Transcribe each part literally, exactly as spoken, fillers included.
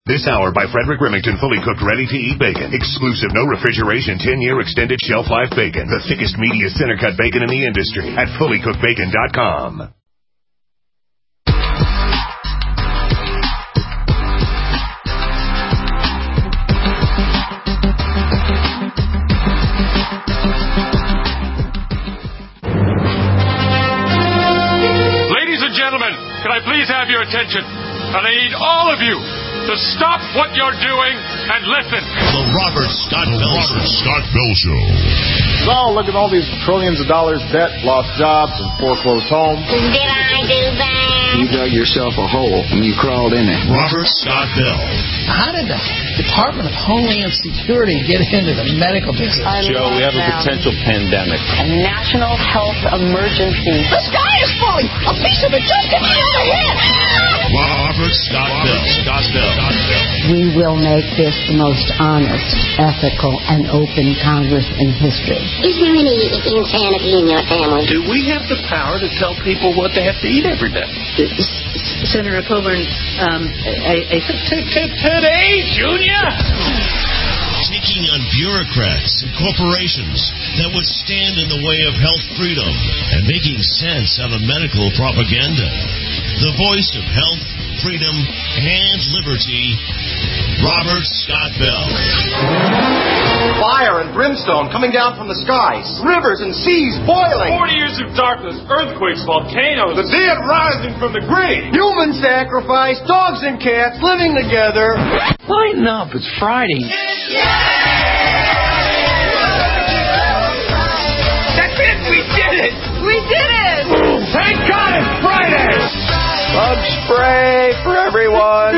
This hour by Frederick Remington, fully cooked, ready-to-eat bacon. Exclusive, no refrigeration, ten-year extended shelf life bacon. The thickest, meatiest, center-cut bacon in the industry at fully cooked bacon dot com. Ladies and gentlemen, can I please have your attention? And I need all of you to stop what you're doing and listen. The Robert Scott Bell Robert Scott Bell Show. So look at all these trillions of dollars debt, lost jobs, and foreclosed homes. Did I do that? You dug yourself a hole and you crawled in it. Robert Scott Bell. How did the Department of Homeland Security get into the medical business? Joe, we have a potential pandemic. A national health emergency. The sky is falling! A piece of it just hit me on the head! Robert Scott Bell. Scott Bell. We will make this the most honest, ethical, and open Congress in history. Is there any insanity in your family? Do we have the power to tell people what they have to eat every day? Senator Coburn, um, I, I today, Junior? Taking on bureaucrats and corporations that would stand in the way of health freedom and making sense out of medical propaganda. The voice of health, freedom, and liberty, Robert Scott Bell. Fire and brimstone coming down from the skies. Rivers and seas boiling. Forty years of darkness, earthquakes, volcanoes. The dead rising from the grave. Human sacrifice, dogs and cats living together. Lighten up, it's Friday. That's it! We did it! We did it! Thank God it's Friday! Bug spray for everyone.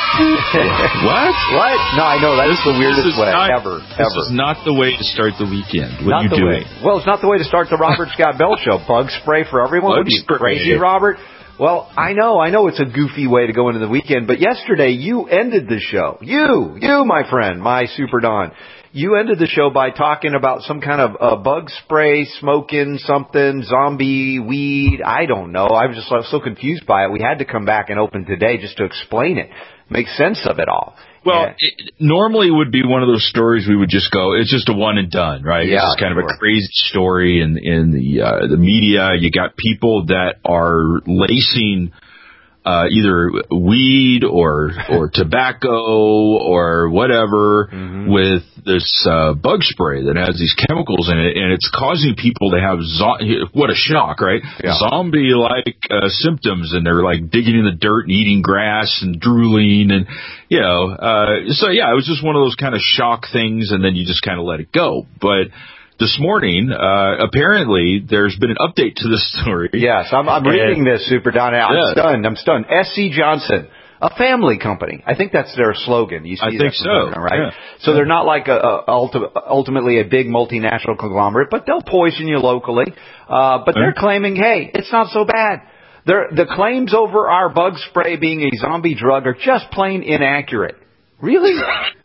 What? What? No, I know. That is the weirdest way not, ever. This ever. is not the way to start the weekend. What not are you the doing? Way. Well, it's not the way to start the Robert Scott Bell Show. Bug spray for everyone. Bug what are you, spray. crazy, Robert? Well, I know. I know it's a goofy way to go into the weekend, but yesterday you ended the show. You, you, my friend, my Super Don. You ended the show by talking about some kind of uh, bug spray, smoking something, zombie weed. I don't know. I was just I was so confused by it. We had to come back and open today just to explain it, make sense of it all. Well, yeah. it normally would be one of those stories we would just go, it's just a one and done, right? Yeah, it's just kind sure. of a crazy story in, in the uh, the media. You got people that are lacing uh, either weed or or tobacco or whatever mm-hmm. with this uh, bug spray that has these chemicals in it, and it's causing people to have zo- what a shock, right? Yeah. Zombie-like uh, symptoms, and they're like digging in the dirt and eating grass and drooling, and you know, uh, so yeah, it was just one of those kind of shock things, and then you just kind of let it go, but. This morning, uh, apparently, there's been an update to this story. Yes, I'm, I'm reading this, Super Don. I'm yeah. stunned. I'm stunned. S C Johnson, a family company. I think that's their slogan. You see I think so. Slogan, right? Yeah. So yeah. they're not like a, a ulti- ultimately a big multinational conglomerate, but they'll poison you locally. Uh, but they're claiming, hey, it's not so bad. They're, the claims over our bug spray being a zombie drug are just plain inaccurate. Really?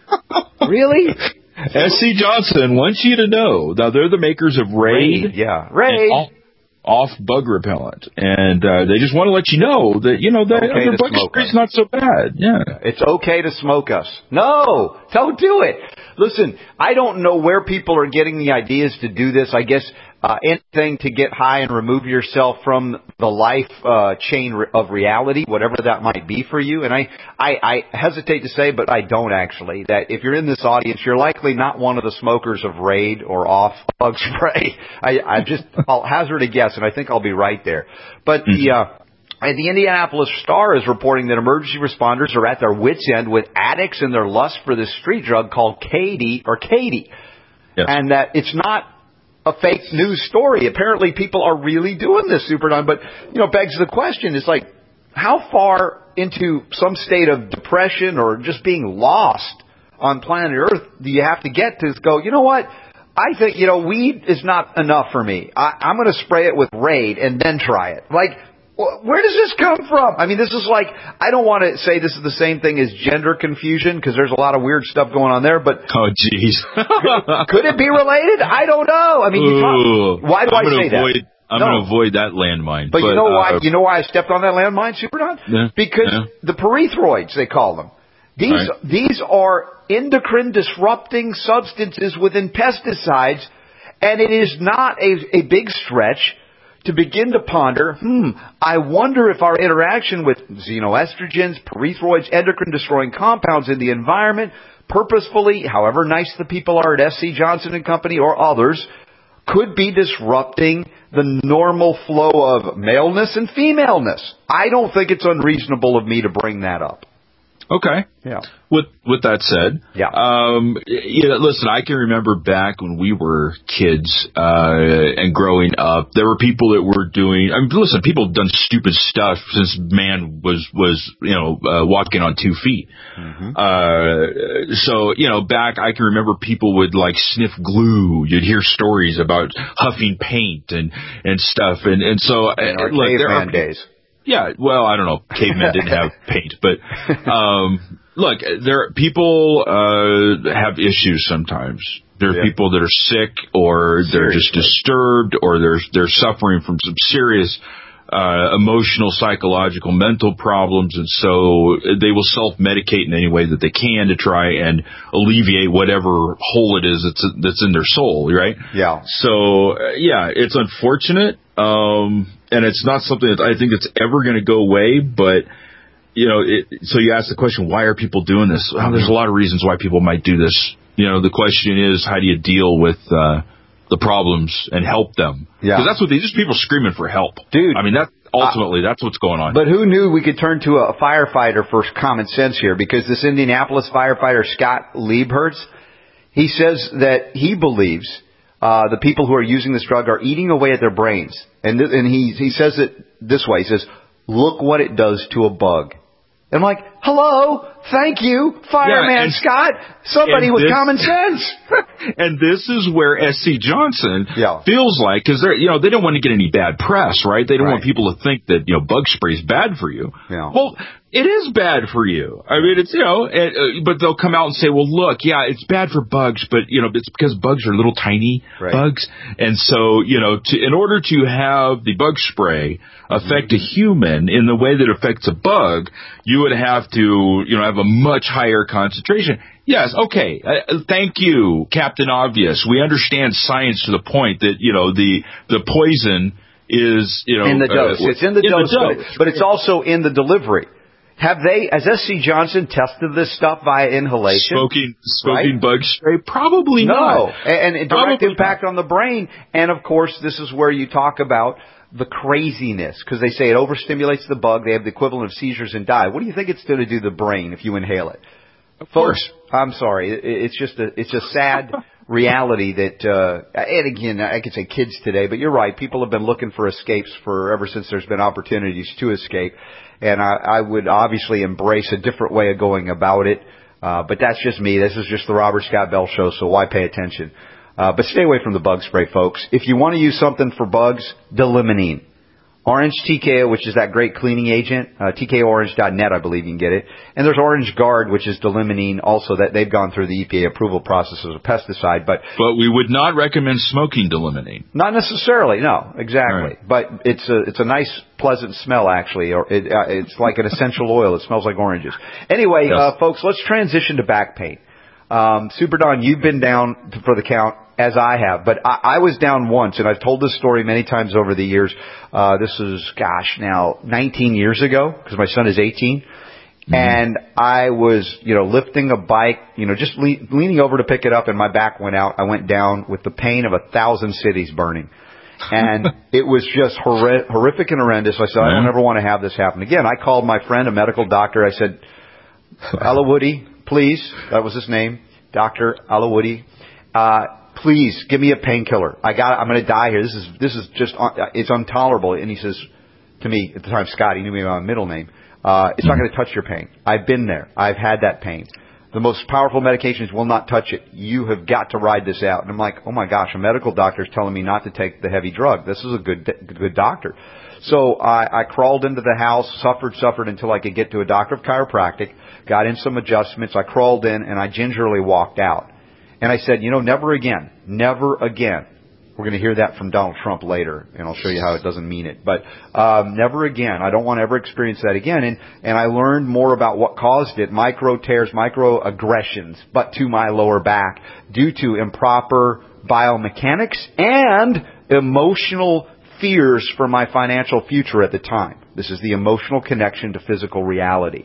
Really? S C Johnson wants you to know that they're the makers of Raid. Raid yeah, Raid. Off, off bug repellent. And uh, they just want to let you know that, you know, that okay their bug spray's not so bad. Yeah. It's okay to smoke us. No, don't do it. Listen, I don't know where people are getting the ideas to do this. I guess uh, anything to get high and remove yourself from the life uh, chain of reality, whatever that might be for you. And I, I, I hesitate to say, but I don't actually, that if you're in this audience, you're likely not one of the smokers of Raid or off bug spray. I, I just, I'll hazard a guess, and I think I'll be right there. But mm-hmm. the... Uh, And the Indianapolis Star is reporting that emergency responders are at their wits' end with addicts in their lust for this street drug called Katie, or Katie. Yes. And that it's not a fake news story. Apparently people are really doing this, Super Don. But, you know, begs the question, it's like, how far into some state of depression or just being lost on planet Earth do you have to get to go, you know what? I think, you know, weed is not enough for me. I, I'm going to spray it with Raid and then try it. Like, where does this come from? I mean, this is like, I don't want to say this is the same thing as gender confusion because there's a lot of weird stuff going on there, but... Oh, jeez. Could it be related? I don't know. I mean, you talk, why do I'm I say avoid, that? I'm no. going to avoid that landmine. But, but you know why? uh, You know why I stepped on that landmine, Super Don? Yeah, because yeah. the pyrethroids, they call them. These right. these are endocrine disrupting substances within pesticides, and it is not a, a big stretch to begin to ponder, hmm, I wonder if our interaction with xenoestrogens, pyrethroids, endocrine-destroying compounds in the environment, purposefully, however nice the people are at S C Johnson and Company or others, could be disrupting the normal flow of maleness and femaleness. I don't think it's unreasonable of me to bring that up. Okay. Yeah. With with that said, yeah. Um, you know, listen, I can remember back when we were kids uh, and growing up, there were people that were doing. I mean, listen, people have done stupid stuff since man was was you know uh, walking on two feet. Mm-hmm. Uh, so you know, back I can remember people would like sniff glue. You'd hear stories about huffing paint and and stuff, and and so in our look, there caveman are days. Yeah, well, I don't know. Cavemen didn't have paint, but um, look, there people uh, have issues sometimes. There are yeah. people that are sick, or they're Seriously. just disturbed, or they're they're suffering from some serious uh, emotional, psychological, mental problems, and so they will self-medicate in any way that they can to try and alleviate whatever hole it is that's that's in their soul, right? Yeah. So uh, yeah, it's unfortunate. Um, and it's not something that I think it's ever going to go away, but, you know, it, so you ask the question, why are people doing this? Well, there's a lot of reasons why people might do this. You know, the question is, how do you deal with, uh, the problems and help them? Yeah. Because that's what they, just people screaming for help. Dude. I mean, that, ultimately, uh, that's what's going on. But who knew we could turn to a firefighter for common sense here? Because this Indianapolis firefighter, Scott Liebhertz, he says that he believes Uh, the people who are using this drug are eating away at their brains. And th- and he he says it this way. He says, look what it does to a bug. And I'm like, hello, thank you, Fireman yeah, and, Scott, somebody with this, common sense. And this is where S C Johnson yeah. feels like, because they're, you know, they don't want to get any bad press, right? They don't right. want people to think that, you know, bug spray is bad for you. Yeah. Well, it is bad for you. I mean, it's, you know, it, uh, but they'll come out and say, well, look, yeah, it's bad for bugs, but, you know, it's because bugs are little tiny right. bugs. And so, you know, to, in order to have the bug spray affect mm-hmm. a human in the way that affects a bug, you would have to, you know, have a much higher concentration. Yes, okay. Uh, thank you, Captain Obvious. We understand science to the point that, you know, the the poison is, you know, in the dose. Uh, it's in the in dose, the dose. But, it, but it's also in the delivery. Have they, has S C Johnson tested this stuff via inhalation? Smoking, smoking right? bug spray? Probably no. not. No, and, and direct Probably impact not. on the brain. And of course, this is where you talk about the craziness, because they say it overstimulates the bug. They have the equivalent of seizures and die. What do you think it's going to do to the brain if you inhale it? Of Folks, course. I'm sorry. It, it's just a, it's a sad reality that, uh, and again, I could say kids today, but you're right. People have been looking for escapes for ever since there's been opportunities to escape. And I, I would obviously embrace a different way of going about it. Uh, but that's just me. This is just the Robert Scott Bell Show, so why pay attention? Uh, but stay away from the bug spray, folks. If you want to use something for bugs, Delimonene. Orange T K O, which is that great cleaning agent, uh, T K O orange dot net, I believe you can get it. And there's Orange Guard, which is Delimonene, also that they've gone through the E P A approval process as a pesticide. But but we would not recommend smoking Delimonene. Not necessarily, no, exactly. Right. But it's a it's a nice, pleasant smell, actually. Or it, uh, it's like an essential oil. It smells like oranges. Anyway, yes. uh, folks, let's transition to back pain. Um, Super Don, you've been down for the count, as I have, but I, I was down once, and I've told this story many times over the years. Uh, this is, gosh, now nineteen years ago, because my son is eighteen. Mm-hmm. And I was, you know, lifting a bike, you know, just le- leaning over to pick it up, and my back went out. I went down with the pain of a thousand cities burning. And it was just hor- horrific and horrendous. I said, I don't ever want to have this happen again. I called my friend, a medical doctor. I said, Alawudi, please, that was his name, Doctor Alawudi, uh, please give me a painkiller. I got, I'm going to die here. This is, this is just, it's intolerable. And he says to me at the time, Scott, he knew me by my middle name, uh, it's not going to touch your pain. I've been there. I've had that pain. The most powerful medications will not touch it. You have got to ride this out. And I'm like, oh my gosh, a medical doctor is telling me not to take the heavy drug. This is a good, good doctor. So I, I crawled into the house, suffered, suffered until I could get to a doctor of chiropractic, got in some adjustments. I crawled in and I gingerly walked out. And I said, you know, never again, never again We're going to hear that from Donald Trump later, and I'll show you how it doesn't mean it. But um, never again. I don't want to ever experience that again. And, and I learned more about what caused it, micro tears, micro aggressions, but to my lower back due to improper biomechanics and emotional fears for my financial future at the time. This is the emotional connection to physical reality.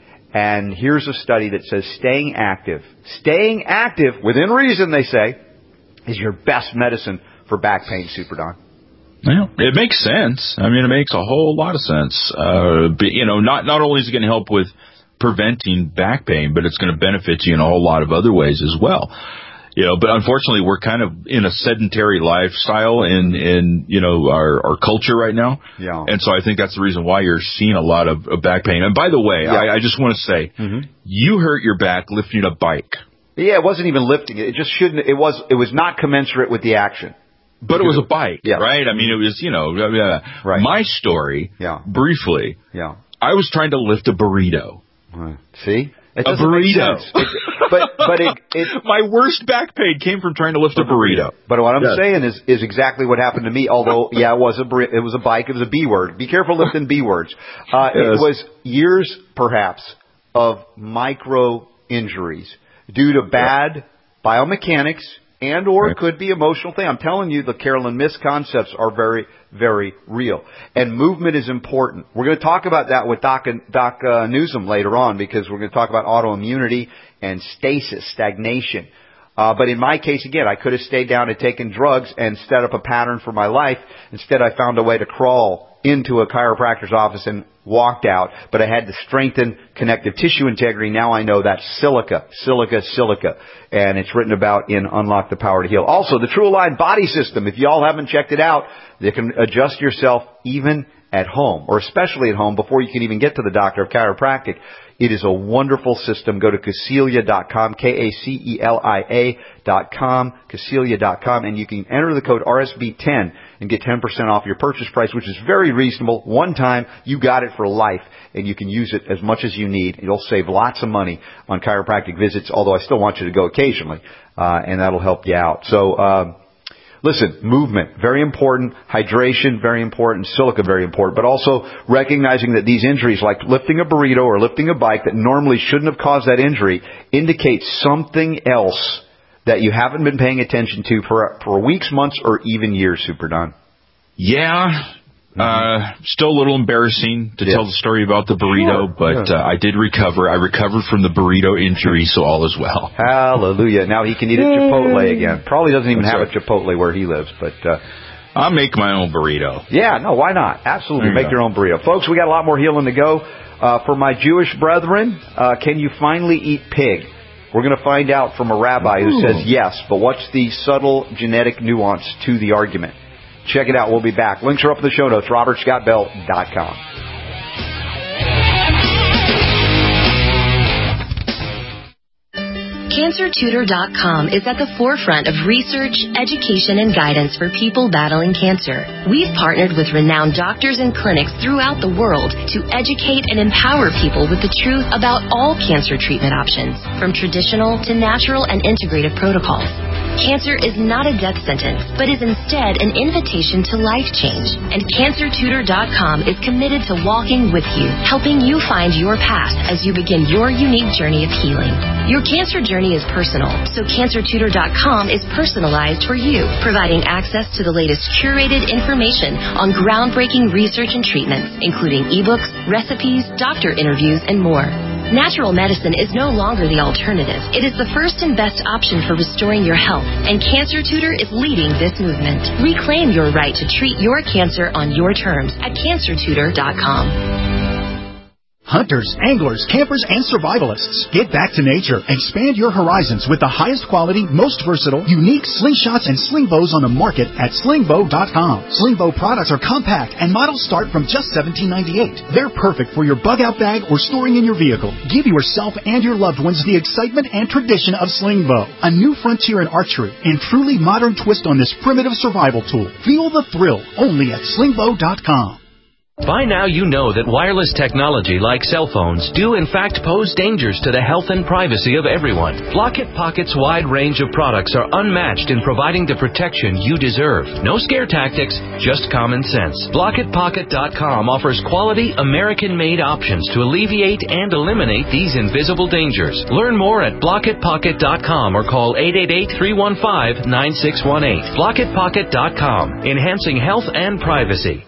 And here's a study that says staying active, staying active, within reason, they say, is your best medicine for back pain, Super Don. Well, it makes sense. I mean, it makes a whole lot of sense. Uh, but, you know, not, not only is it going to help with preventing back pain, but it's going to benefit you in a whole lot of other ways as well. You know, but unfortunately, we're kind of in a sedentary lifestyle in, in you know, our, our culture right now. Yeah. And so I think that's the reason why you're seeing a lot of, of back pain. And by the way, yeah. I, I just want to say, mm-hmm. you hurt your back lifting a bike. Yeah, it wasn't even lifting it. It just shouldn't. It was. It was not commensurate with the action. But it was a bike, yeah. right? I mean, it was, you know, uh, right. my story. Yeah. Briefly. Yeah. I was trying to lift a burrito. Uh, see. It a burrito. It, but but it, it my worst back pain came from trying to lift a burrito. But what I'm yes. saying is is exactly what happened to me. Although yeah, it was a it was a bike. It was a B word. Be careful lifting B words. Uh, yes. It was years perhaps of micro injuries due to bad yeah. biomechanics and or right. could be emotional thing. I'm telling you, the Carolyn misconcepts are very, very real. And movement is important. We're going to talk about that with Doc, Doc uh, Newsom later on, because we're going to talk about autoimmunity and stasis, stagnation. Uh, but in my case, again, I could have stayed down and taken drugs and set up a pattern for my life. Instead, I found a way to crawl into a chiropractor's office and walked out, but I had to strengthen connective tissue integrity. Now I know that's silica, silica, silica, and it's written about in Unlock the Power to Heal. Also, the True Align Body System, if y'all haven't checked it out, you can adjust yourself even at home, or especially at home, before you can even get to the doctor of chiropractic. It is a wonderful system. Go to Cacilia dot com, K A C E L I A dot com, Cacilia dot com, and you can enter the code R S B ten and get ten percent off your purchase price, which is very reasonable. One time, you got it for life, and you can use it as much as you need. You'll save lots of money on chiropractic visits, although I still want you to go occasionally, uh, and that'll help you out. So, um, listen, movement, very important. Hydration, very important. Silica, very important. But also recognizing that these injuries, like lifting a burrito or lifting a bike that normally shouldn't have caused that injury, indicates something else that you haven't been paying attention to for, for weeks, months, or even years, Super Don. Yeah. Uh, still a little embarrassing to yeah. tell the story about the burrito, sure. but yeah. uh, I did recover. I recovered from the burrito injury, so all is well. Hallelujah. Now he can eat at Chipotle again. Probably doesn't even That's have right. a Chipotle where he lives, but... Uh, I'll make my own burrito. Yeah, no, why not? Absolutely, you make go. your own burrito. Folks, we got a lot more healing to go. Uh, for my Jewish brethren, uh, can you finally eat pig? We're going to find out from a rabbi who Ooh. says yes, but what's the subtle genetic nuance to the argument? Check it out. We'll be back. Links are up in the show notes, robert scott bell dot com. Cancer Tutor dot com is at the forefront of research, education, and guidance for people battling cancer. We've partnered with renowned doctors and clinics throughout the world to educate and empower people with the truth about all cancer treatment options, from traditional to natural and integrative protocols. Cancer is not a death sentence, but is instead an invitation to life change. And Cancer Tutor dot com is committed to walking with you, helping you find your path as you begin your unique journey of healing. Your cancer journey is personal, so Cancer Tutor dot com is personalized for you, providing access to the latest curated information on groundbreaking research and treatments, including ebooks, recipes, doctor interviews, and more. Natural medicine is no longer the alternative. It is the first and best option for restoring your health, and Cancer Tutor is leading this movement. Reclaim your right to treat your cancer on your terms at Cancer Tutor dot com. Hunters, anglers, campers, and survivalists, get back to nature. Expand your horizons with the highest quality, most versatile, unique slingshots and sling bows on the market at sling bow dot com. Sling bow products are compact and models start from just seventeen ninety-eight. They're perfect for your bug-out bag or storing in your vehicle. Give yourself and your loved ones the excitement and tradition of sling bow, a new frontier in archery and truly modern twist on this primitive survival tool. Feel the thrill only at sling bow dot com. By now you know that wireless technology like cell phones do in fact pose dangers to the health and privacy of everyone. Blockit Pocket's wide range of products are unmatched in providing the protection you deserve. No scare tactics, just common sense. Blockit Pocket dot com offers quality American-made options to alleviate and eliminate these invisible dangers. Learn more at Blockit Pocket dot com or call eight eight eight, three one five, nine six one eight. Blockit Pocket dot com, enhancing health and privacy.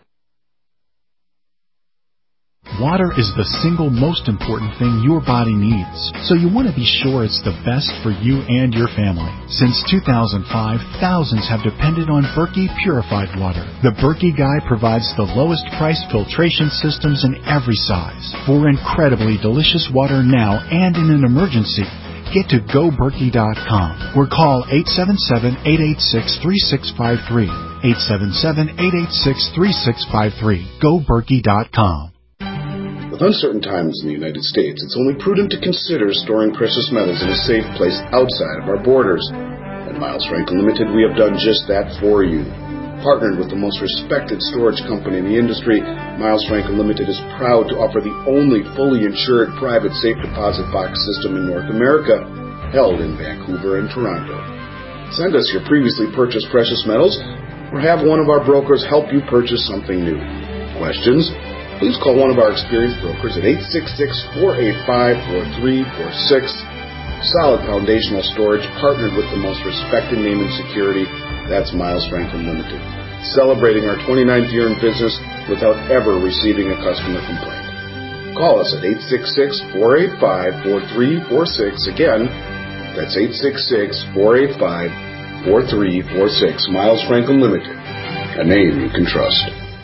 Water is the single most important thing your body needs, so you want to be sure it's the best for you and your family. Since two thousand five, thousands have depended on Berkey purified water. The Berkey Guy provides the lowest price filtration systems in every size. For incredibly delicious water now and in an emergency, get to go berkey dot com or call eight seven seven, eight eight six, three six five three. eight seven seven, eight eight six, three six five three. go berkey dot com. With uncertain times in the United States, it's only prudent to consider storing precious metals in a safe place outside of our borders. At Miles Franklin Limited, we have done just that for you. Partnered with the most respected storage company in the industry, Miles Franklin Limited is proud to offer the only fully insured private safe deposit box system in North America, held in Vancouver and Toronto. Send us your previously purchased precious metals, or have one of our brokers help you purchase something new. Questions? Please call one of our experienced brokers at eight six six, four eight five, four three four six. Solid foundational storage partnered with the most respected name in security. That's Miles Franklin Limited. Celebrating our twenty-ninth year in business without ever receiving a customer complaint. Call us at eight six six, four eight five, four three four six. Again, that's eight six six, four eight five, four three four six. Miles Franklin Limited, a name you can trust.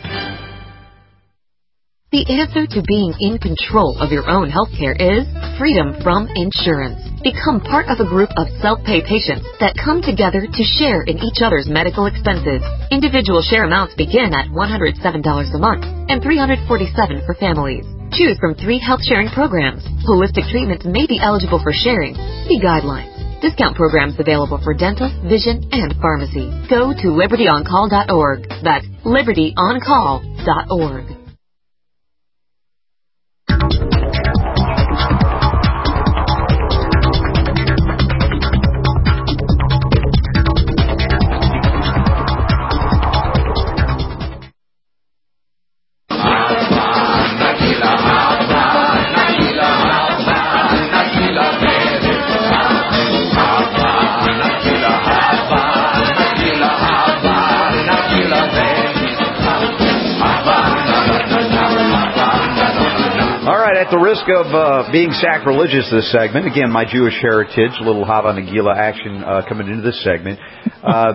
The answer to being in control of your own healthcare is freedom from insurance. Become part of a group of self-pay patients that come together to share in each other's medical expenses. Individual share amounts begin at one hundred seven dollars a month and three hundred forty-seven dollars for families. Choose from three health sharing programs. Holistic treatments may be eligible for sharing. See guidelines. Discount programs available for dental, vision, and pharmacy. Go to liberty on call dot org. That's liberty on call dot org. At the risk of uh, being sacrilegious this segment, again, my Jewish heritage, a little Hava Nagila action uh, coming into this segment. Uh,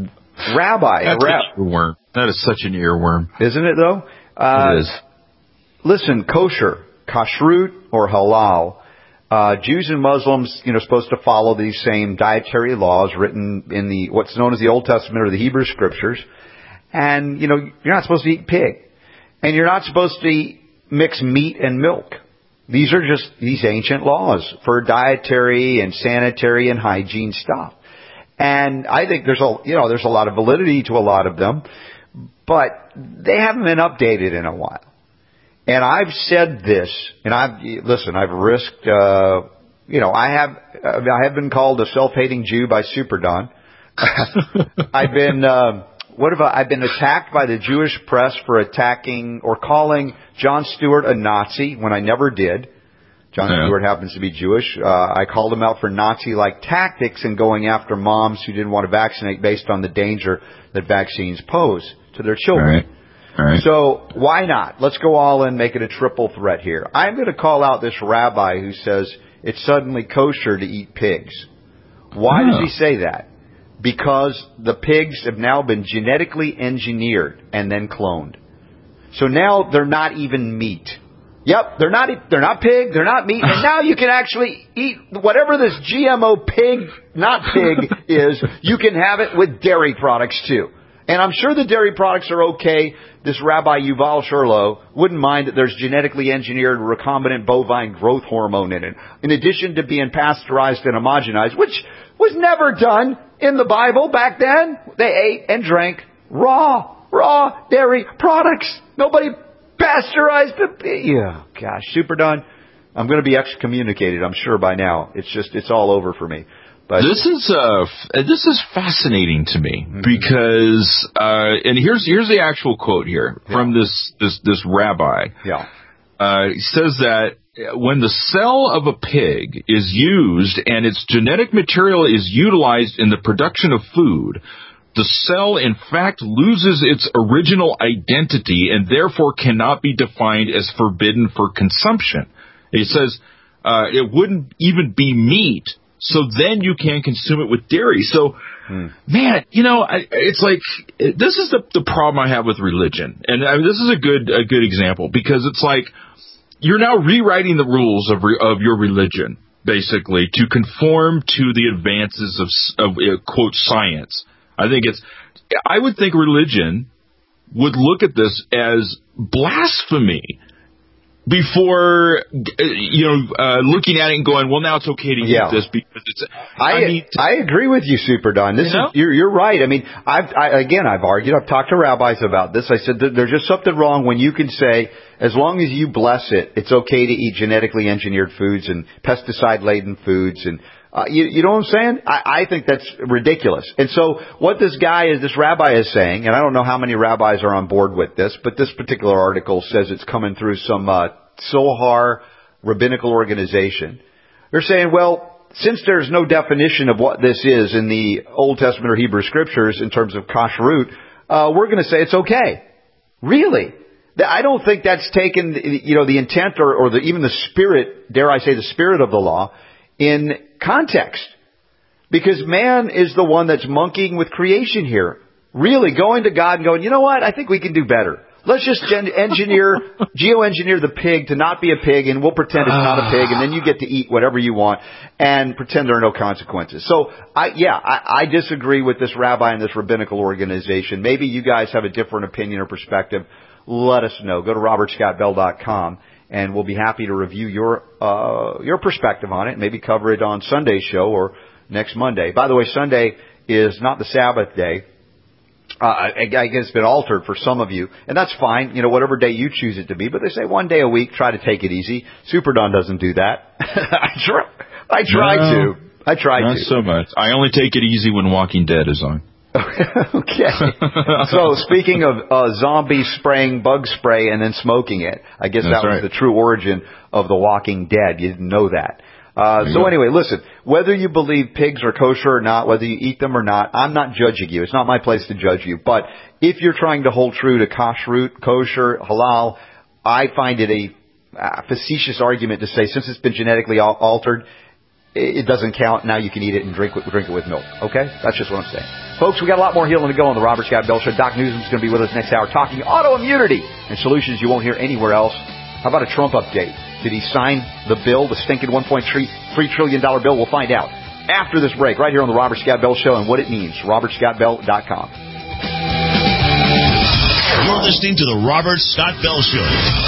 Rabbi. That's Rab- an earworm. That is such an earworm. Isn't it, though? Uh, it is. Listen, kosher, kashrut, or halal, uh, Jews and Muslims, you know, supposed to follow these same dietary laws written in the what's known as the Old Testament or the Hebrew Scriptures. And, you know, you're not supposed to eat pig. And you're not supposed to eat mix meat and milk. These are just these ancient laws for dietary and sanitary and hygiene stuff. And I think there's a, you know, there's a lot of validity to a lot of them, but they haven't been updated in a while. And I've said this, and I've, listen, I've risked, uh, you know, I have, I have been called a self-hating Jew by Super Don. I've been, uh, What have I, I've been attacked by the Jewish press for attacking or calling Jon Stewart a Nazi when I never did. Jon yeah. Stewart happens to be Jewish. Uh, I called him out for Nazi-like tactics in going after moms who didn't want to vaccinate based on the danger that vaccines pose to their children. All right. All right. So why not? Let's go all in, make it a triple threat here. I'm going to call out this rabbi who says it's suddenly kosher to eat pigs. Why oh. does he say that? Because the pigs have now been genetically engineered and then cloned. So now they're not even meat. Yep, they're not they're not pig, they're not meat, and now you can actually eat whatever this G M O pig, not pig, is, you can have it with dairy products too. And I'm sure the dairy products are okay. This Rabbi Yuval Sherlow wouldn't mind that there's genetically engineered recombinant bovine growth hormone in it, in addition to being pasteurized and homogenized, which was never done in the Bible back then. They ate and drank raw. raw dairy products. Nobody pasteurized the... Yeah, gosh, Super Don, I'm going to be excommunicated, I'm sure, by now. It's just, it's all over for me. But this is uh, this is fascinating to me mm-hmm. because, uh, and here's here's the actual quote here yeah. from this this this rabbi. Yeah, uh, he says that when the cell of a pig is used and its genetic material is utilized in the production of food, the cell in fact loses its original identity and therefore cannot be defined as forbidden for consumption. He says uh, it wouldn't even be meat. So then you can consume it with dairy. So, hmm. man, you know, I, it's like this is the the problem I have with religion, and I mean, this is a good a good example because it's like you're now rewriting the rules of re, of your religion basically to conform to the advances of of uh, quote science. I think it's I would think religion would look at this as blasphemy. Before, you know, uh, looking at it and going, well, now it's okay to yeah. eat this because it's. I I, mean, I agree with you, Super Don. This you know? is you're, you're right. I mean, I've I, again, I've argued. I've talked to rabbis about this. I said that there's just something wrong when you can say, as long as you bless it, it's okay to eat genetically engineered foods and pesticide laden foods and. Uh, you, you know what I'm saying? I, I think that's ridiculous. And so what this guy is, this rabbi is saying, and I don't know how many rabbis are on board with this, but this particular article says it's coming through some uh, Sohar rabbinical organization. They're saying, well, since there's no definition of what this is in the Old Testament or Hebrew Scriptures in terms of kashrut, uh, we're going to say it's okay. Really? I don't think that's taken, you know, the intent or, or the, even the spirit, dare I say the spirit of the law, in context. Because man is the one that's monkeying with creation here. Really going to God and going, you know what? I think we can do better. Let's just gen- engineer, geoengineer the pig to not be a pig, and we'll pretend it's not a pig, and then you get to eat whatever you want and pretend there are no consequences. So, I, yeah, I, I disagree with this rabbi and this rabbinical organization. Maybe you guys have a different opinion or perspective. Let us know. Go to robert scott bell dot com. And we'll be happy to review your uh, your perspective on it. Maybe cover it on Sunday's show or next Monday. By the way, Sunday is not the Sabbath day. Uh, I, I guess it's been altered for some of you, and that's fine. You know, whatever day you choose it to be. But they say one day a week. Try to take it easy. Super Don doesn't do that. I try. I try no, to. I try not to. Not so much. I only take it easy when Walking Dead is on. Okay. So speaking of uh, zombie spraying bug spray and then smoking it, I guess That's that was right. the true origin of The Walking Dead. You didn't know that. Uh, so go. anyway, listen, whether you believe pigs are kosher or not, whether you eat them or not, I'm not judging you. It's not my place to judge you. But if you're trying to hold true to kashrut, kosher, halal, I find it a uh, facetious argument to say since it's been genetically al- altered, it doesn't count. Now you can eat it and drink, drink it with milk. Okay? That's just what I'm saying. Folks, we got a lot more healing to go on the Robert Scott Bell Show. Doc Newsom's going to be with us next hour talking autoimmunity and solutions you won't hear anywhere else. How about a Trump update? Did he sign the bill, the stinking one point three trillion dollars bill? We'll find out after this break right here on the Robert Scott Bell Show and what it means. robert scott bell dot com. You're listening to the Robert Scott Bell Show.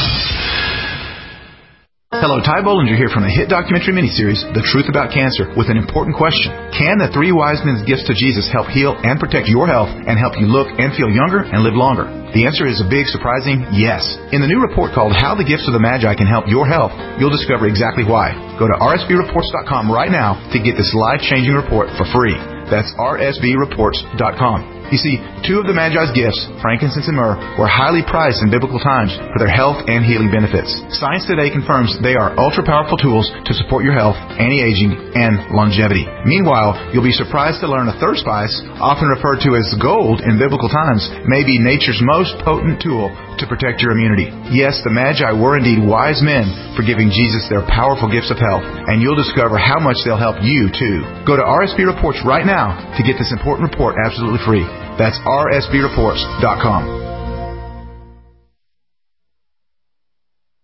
Hello, Ty Bollinger here from the hit documentary miniseries, The Truth About Cancer, with an important question. Can the three wise men's gifts to Jesus help heal and protect your health and help you look and feel younger and live longer? The answer is a big, surprising yes. In the new report called How the Gifts of the Magi Can Help Your Health, you'll discover exactly why. Go to r s b reports dot com right now to get this life-changing report for free. That's r s b reports dot com. You see, two of the Magi's gifts, frankincense and myrrh, were highly prized in biblical times for their health and healing benefits. Science today confirms they are ultra-powerful tools to support your health, anti-aging, and longevity. Meanwhile, you'll be surprised to learn a third spice, often referred to as gold in biblical times, may be nature's most potent tool to protect your immunity. Yes, the Magi were indeed wise men for giving Jesus their powerful gifts of health, and you'll discover how much they'll help you, too. Go to R S B Reports right now to get this important report absolutely free. That's r s b reports dot com.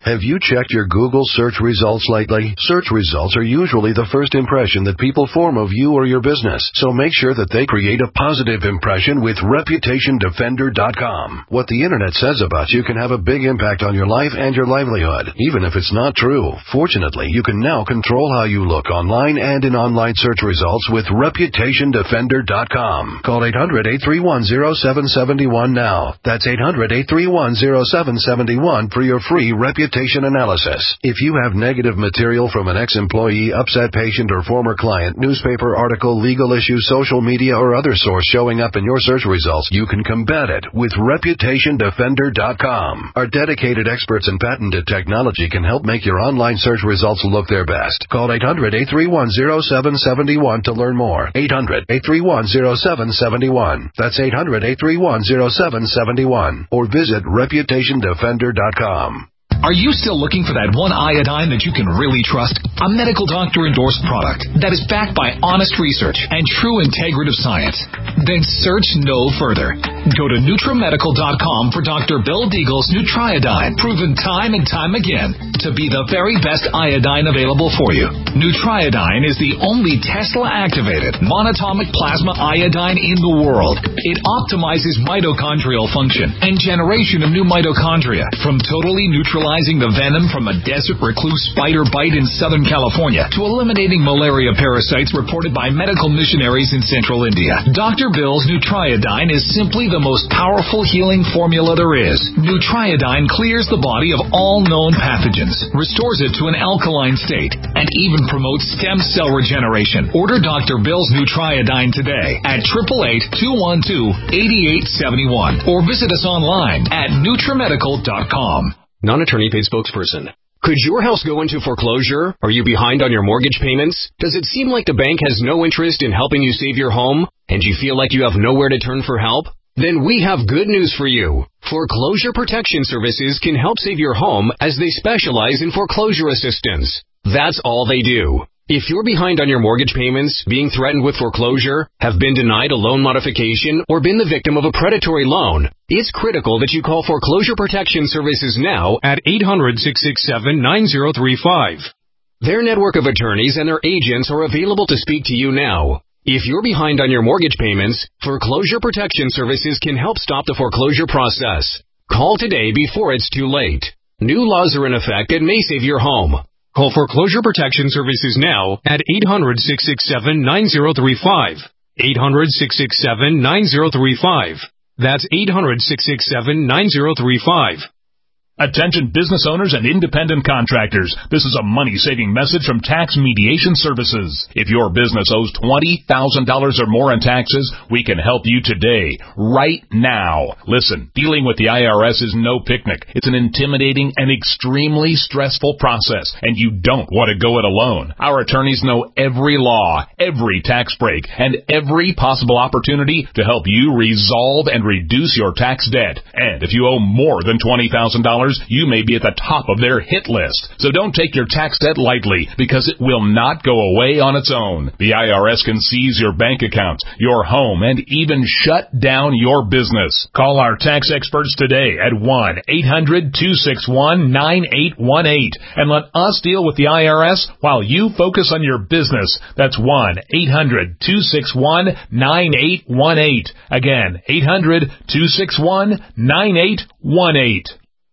Have you checked your Google search results lately? Search results are usually the first impression that people form of you or your business, so make sure that they create a positive impression with Reputation Defender dot com. What the internet says about you can have a big impact on your life and your livelihood, even if it's not true. Fortunately, you can now control how you look online and in online search results with Reputation Defender dot com. Call eight hundred, eight three one, zero seven seven one now. That's eight hundred, eight three one, zero seven seven one for your free reputation analysis. If you have negative material from an ex-employee, upset patient, or former client, newspaper article, legal issue, social media, or other source showing up in your search results, you can combat it with Reputation Defender dot com. Our dedicated experts in patented technology can help make your online search results look their best. Call eight hundred, eight three one, zero seven seven one to learn more. eight hundred, eight three one, zero seven seven one. That's eight hundred, eight three one, zero seven seven one. Or visit Reputation Defender dot com. Are you still looking for that one iodine that you can really trust? A medical doctor-endorsed product that is backed by honest research and true integrative science? Then search no further. Go to Nutramedical dot com for Doctor Bill Deagle's Nutriodine, proven time and time again to be the very best iodine available for you. Nutriodine is the only Tesla-activated monatomic plasma iodine in the world. It optimizes mitochondrial function and generation of new mitochondria from totally neutralizing the venom from a desert recluse spider bite in Southern California to eliminating malaria parasites reported by medical missionaries in central India. Doctor Bill's Nutriodine is simply the most powerful healing formula there is. Nutriodine clears the body of all known pathogens, restores it to an alkaline state, and even promotes stem cell regeneration. Order Doctor Bill's Nutriodine today at eight eight eight, two one two, eight eight seven one or visit us online at Nutramedical dot com. Non-attorney paid spokesperson. Could your house go into foreclosure? Are you behind on your mortgage payments? Does it seem like the bank has no interest in helping you save your home, and you feel like you have nowhere to turn for help? Then we have good news for you. Foreclosure Protection Services can help save your home as they specialize in foreclosure assistance. That's all they do. If you're behind on your mortgage payments, being threatened with foreclosure, have been denied a loan modification, or been the victim of a predatory loan, it's critical that you call Foreclosure Protection Services now at eight hundred, six six seven, nine zero three five. Their network of attorneys and their agents are available to speak to you now. If you're behind on your mortgage payments, Foreclosure Protection Services can help stop the foreclosure process. Call today before it's too late. New laws are in effect and may save your home. Call Foreclosure Protection Services now at eight hundred, six six seven, nine zero three five. eight hundred, six six seven, nine zero three five. That's eight hundred, six six seven, nine zero three five. Attention business owners and independent contractors. This is a money-saving message from Tax Mediation Services. If your business owes twenty thousand dollars or more in taxes, we can help you today, right now. Listen, dealing with the I R S is no picnic. It's an intimidating and extremely stressful process, and you don't want to go it alone. Our attorneys know every law, every tax break, and every possible opportunity to help you resolve and reduce your tax debt. And if you owe more than twenty thousand dollars, you may be at the top of their hit list. So don't take your tax debt lightly, because it will not go away on its own. The I R S can seize your bank accounts, your home, and even shut down your business. Call our tax experts today at one eight hundred, two six one, nine eight one eight and let us deal with the I R S while you focus on your business. That's one eight hundred, two six one, nine eight one eight. Again, eight hundred, two six one, nine eight one eight.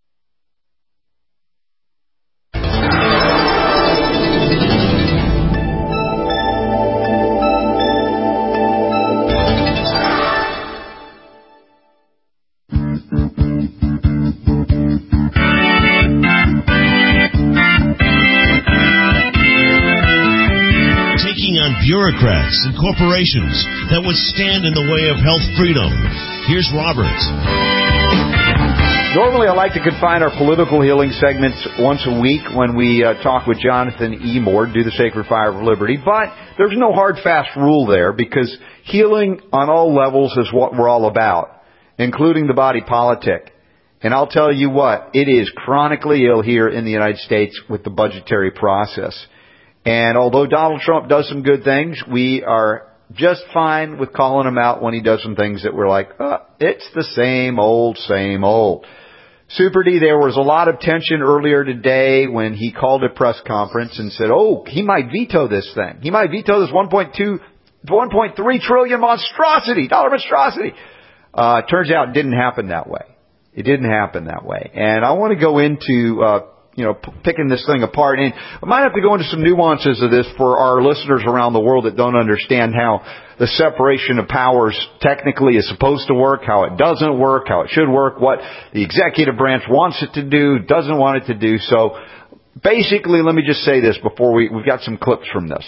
On bureaucrats and corporations that would stand in the way of health freedom. Here's Robert. Normally I like to confine our political healing segments once a week when we uh, talk with Jonathan E. Moore, do the Sacred Fire of Liberty, but there's no hard, fast rule there, because healing on all levels is what we're all about, including the body politic. And I'll tell you what, it is chronically ill here in the United States with the budgetary process. And although Donald Trump does some good things, we are just fine with calling him out when he does some things that we're like, oh, it's the same old, same old. Super D, there was a lot of tension earlier today when he called a press conference and said, oh, he might veto this thing. He might veto this one point two, one point three trillion monstrosity, dollar monstrosity. Uh, turns out it didn't happen that way. It didn't happen that way. And I want to go into, uh, you know, p- picking this thing apart. And I might have to go into some nuances of this for our listeners around the world that don't understand how the separation of powers technically is supposed to work, how it doesn't work, how it should work, what the executive branch wants it to do, doesn't want it to do. So basically, let me just say this before we, we've got some clips from this.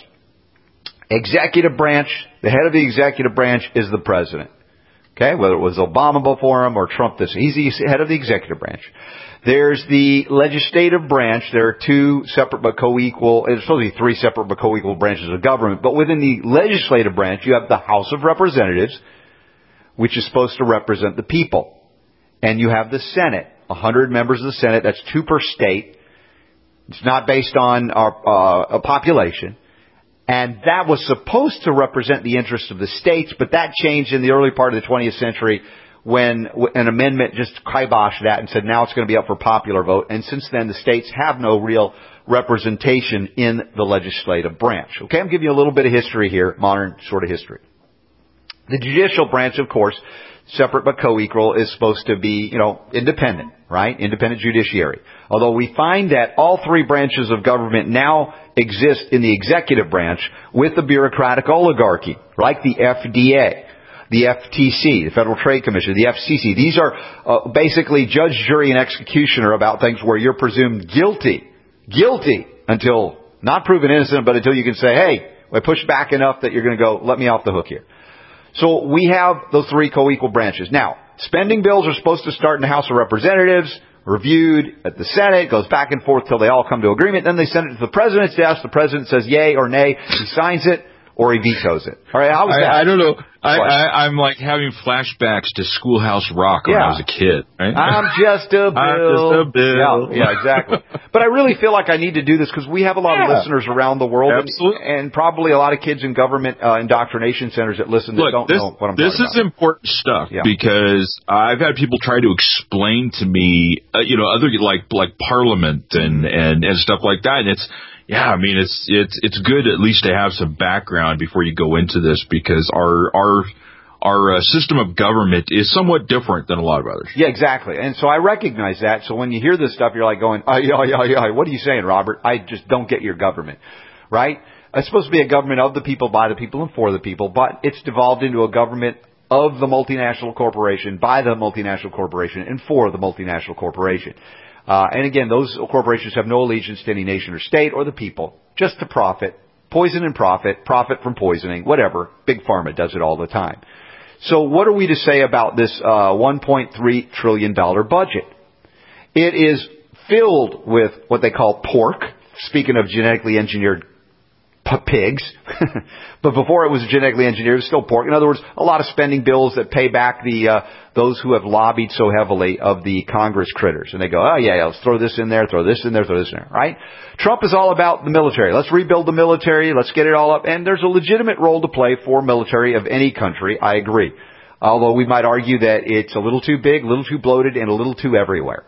Executive branch, the head of the executive branch is the president. Okay, whether it was Obama before him or Trump this, he's the head of the executive branch. There's the legislative branch. There are two separate but co-equal, it's supposed to be three separate but co-equal branches of government. But within the legislative branch, you have the House of Representatives, which is supposed to represent the people. And you have the Senate, one hundred members of the Senate. That's two per state. It's not based on our, uh, a population. And that was supposed to represent the interests of the states, but that changed in the early part of the twentieth century when an amendment just kiboshed that and said now it's going to be up for popular vote. And since then, the states have no real representation in the legislative branch. Okay, I'm giving you a little bit of history here, modern sort of history. The judicial branch, of course, separate but co-equal, is supposed to be, you know, independent, right? Independent judiciary. Although we find that all three branches of government now exist in the executive branch with the bureaucratic oligarchy, like the F D A, the F T C, the Federal Trade Commission, the F C C. These are uh, basically judge, jury, and executioner about things where you're presumed guilty, guilty until not proven innocent, but until you can say, hey, I pushed back enough that you're going to go, let me off the hook here. So we have those three co-equal branches. Now, spending bills are supposed to start in the House of Representatives, reviewed at the Senate, goes back and forth till they all come to agreement. Then they send it to the president's desk. The president says yay or nay. He signs it or he vetoes it. All right, how was that? I, I don't know. I, I, I'm like having flashbacks to Schoolhouse Rock when yeah. I was a kid. Right? I'm just a bill. I'm just a bill. Yeah, yeah, exactly. But I really feel like I need to do this because we have a lot yeah. of listeners around the world, Absolutely. And, and probably a lot of kids in government uh, indoctrination centers that listen that Look, don't this, know what I'm this talking about. This is important stuff yeah. because I've had people try to explain to me, uh, you know, other like like Parliament and, and and stuff like that, and it's. Yeah, I mean, it's it's it's good at least to have some background before you go into this because our our our uh, system of government is somewhat different than a lot of others. Yeah, exactly. And so I recognize that. So when you hear this stuff, you're like going, oh, yeah, yeah, yeah. What are you saying, Robert? I just don't get your government, right? It's supposed to be a government of the people, by the people, and for the people, but it's devolved into a government of the multinational corporation, by the multinational corporation, and for the multinational corporation. Uh, and again, those corporations have no allegiance to any nation or state or the people, just to profit, poison and profit, profit from poisoning, whatever. Big Pharma does it all the time. So what are we to say about this uh, one point three trillion dollars budget? It is filled with what they call pork, speaking of genetically engineered p- pigs. But before it was genetically engineered, it was still pork. In other words, a lot of spending bills that pay back the uh, those who have lobbied so heavily of the Congress critters. And they go, oh, yeah, yeah, let's throw this in there, throw this in there, throw this in there, right? Trump is all about the military. Let's rebuild the military. Let's get it all up. And there's a legitimate role to play for military of any country. I agree. Although we might argue that it's a little too big, a little too bloated, and a little too everywhere.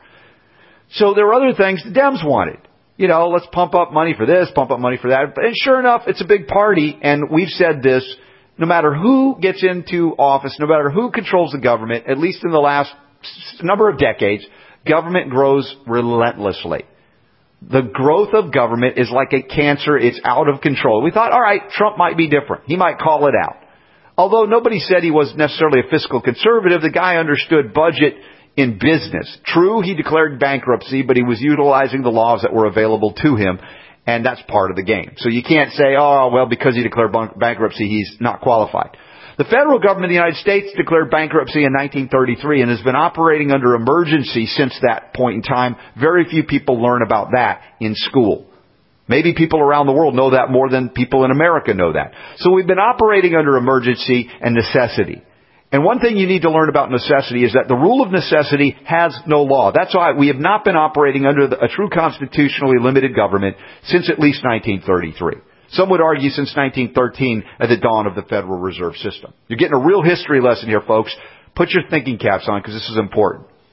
So there are other things the Dems wanted. You know, let's pump up money for this, pump up money for that. And sure enough, it's a big party, and we've said this, no matter who gets into office, no matter who controls the government, at least in the last number of decades, government grows relentlessly. The growth of government is like a cancer. It's out of control. We thought, all right, Trump might be different. He might call it out. Although nobody said he was necessarily a fiscal conservative, the guy understood budget in business. True, he declared bankruptcy, but he was utilizing the laws that were available to him, and that's part of the game. So you can't say, oh, well, because he declared bankruptcy, he's not qualified. The federal government of the United States declared bankruptcy in nineteen thirty-three and has been operating under emergency since that point in time. Very few people learn about that in school. Maybe people around the world know that more than people in America know that. So we've been operating under emergency and necessity. And one thing you need to learn about necessity is that the rule of necessity has no law. That's why we have not been operating under the, a true constitutionally limited government since at least nineteen thirty-three. Some would argue since nineteen thirteen at the dawn of the Federal Reserve System. You're getting a real history lesson here, folks. Put your thinking caps on because this is important.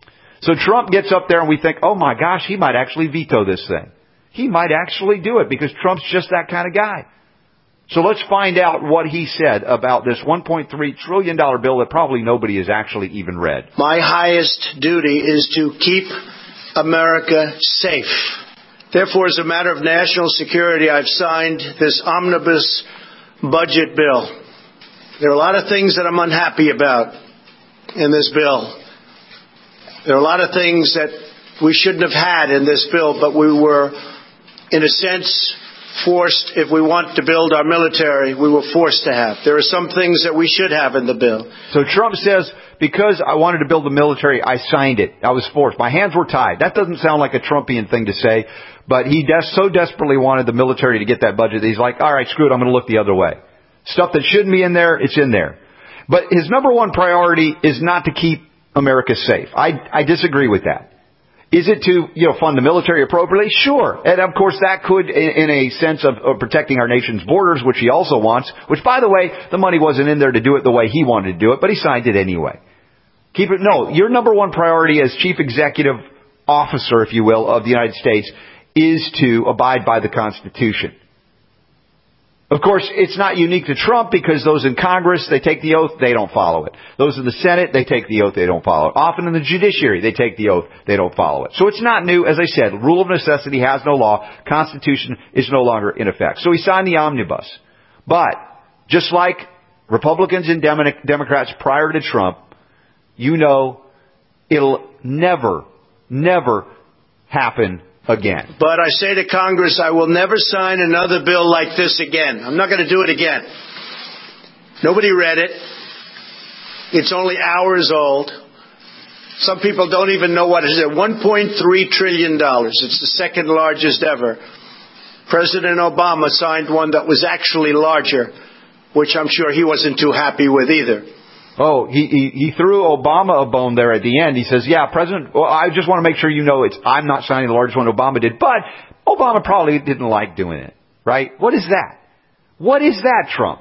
So Trump gets up there and we think, oh my gosh, he might actually veto this thing. He might actually do it because Trump's just that kind of guy. So let's find out what he said about this one point three trillion dollars bill that probably nobody has actually even read. My highest duty is to keep America safe. Therefore, as a matter of national security, I've signed this omnibus budget bill. There are a lot of things that I'm unhappy about in this bill. There are a lot of things that we shouldn't have had in this bill, but we were, in a sense, forced, if we want to build our military, we were forced to have. There are some things that we should have in the bill. So Trump says, because I wanted to build the military, I signed it. I was forced. My hands were tied. That doesn't sound like a Trumpian thing to say, but he des- so desperately wanted the military to get that budget that he's like, all right, screw it, I'm going to look the other way. Stuff that shouldn't be in there, it's in there. But his number one priority is not to keep America safe. I, I disagree with that. Is it to, you know, fund the military appropriately? Sure. And of course that could, in a sense of, of protecting our nation's borders, which he also wants, which by the way, the money wasn't in there to do it the way he wanted to do it, but he signed it anyway. Keep it, no, your number one priority as chief executive officer, if you will, of the United States is to abide by the Constitution. Of course, it's not unique to Trump because those in Congress, they take the oath, they don't follow it. Those in the Senate, they take the oath, they don't follow it. Often in the judiciary, they take the oath, they don't follow it. So it's not new. As I said, rule of necessity has no law. Constitution is no longer in effect. So he signed the omnibus. But just like Republicans and Dem- Democrats prior to Trump, you know it'll never, never happen again. But I say to Congress, I will never sign another bill like this again. I'm not going to do it again. Nobody read it. It's only hours old. Some people don't even know what it is. one point three trillion dollars. It's the second largest ever. President Obama signed one that was actually larger, which I'm sure he wasn't too happy with either. Oh, he, he he threw Obama a bone there at the end. He says, yeah, President, well, I just want to make sure you know it's, I'm not signing the largest one Obama did, but Obama probably didn't like doing it, right? What is that? What is that, Trump?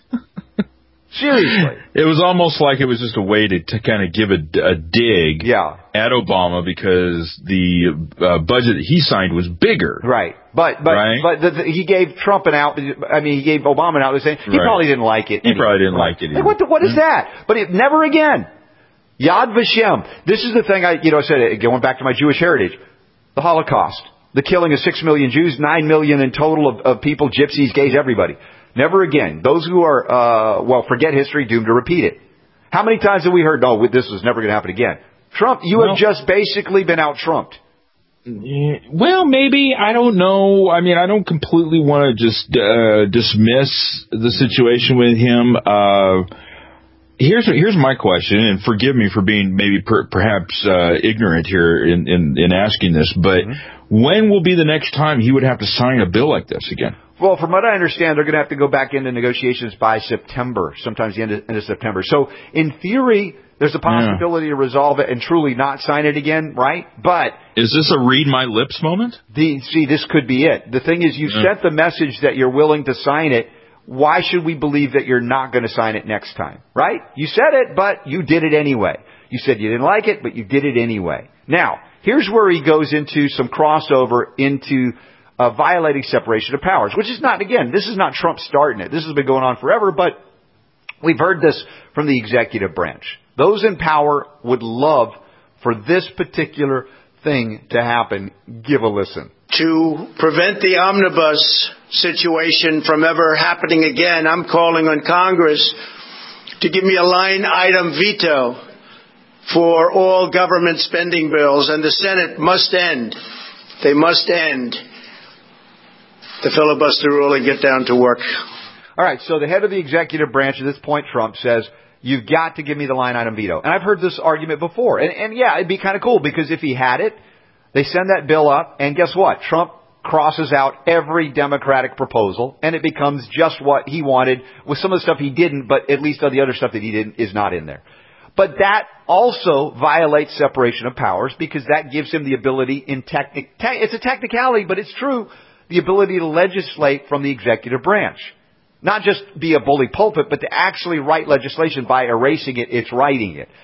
Seriously. It was almost like it was just a way to, to kind of give a, a dig yeah. at Obama because the uh, budget that he signed was bigger. Right. But but right? but the, the, he gave Trump an out. I mean, he gave Obama an out. Saying he right. probably didn't like it. He anyway. probably didn't right. like it. Like, what the, what is mm-hmm. that? But it, never again. Yad Vashem. This is the thing I you know I said going back to my Jewish heritage. The Holocaust, the killing of six million Jews, nine million in total of, of people, gypsies, gays, everybody. Never again. Those who are, uh, well, forget history, doomed to repeat it. How many times have we heard, no, this is never going to happen again? Trump, you well, have just basically been out-Trumped. Well, maybe. I don't know. I mean, I don't completely want to just uh, dismiss the situation with him. Uh, here's here's my question, and forgive me for being maybe per, perhaps uh, ignorant here in, in, in asking this, but mm-hmm. when will be the next time he would have to sign a bill like this again? Well, from what I understand, they're going to have to go back into negotiations by September, sometimes the end of, end of September. So, in theory, there's a possibility yeah. to resolve it and truly not sign it again, right? But is this a read my lips moment? The, see, this could be it. The thing is, you yeah. sent the message that you're willing to sign it. Why should we believe that you're not going to sign it next time, right? You said it, but you did it anyway. You said you didn't like it, but you did it anyway. Now, here's where he goes into some crossover into Uh, violating separation of powers, which is not, again, this is not Trump starting it. This has been going on forever, but we've heard this from the executive branch. Those in power would love for this particular thing to happen. Give a listen. To prevent the omnibus situation from ever happening again, I'm calling on Congress to give me a line item veto for all government spending bills, and the Senate must end. They must end the filibuster rule and get down to work. All right, so the head of the executive branch at this point, Trump, says, you've got to give me the line item veto. And I've heard this argument before. And, and yeah, it'd be kind of cool because if he had it, they send that bill up, and guess what? Trump crosses out every Democratic proposal, and it becomes just what he wanted with some of the stuff he didn't, but at least all the other stuff that he didn't is not in there. But that also violates separation of powers because that gives him the ability in technic, te- it's a technicality, but it's true, the ability to legislate from the executive branch. Not just be a bully pulpit, but to actually write legislation by erasing it, it's writing it.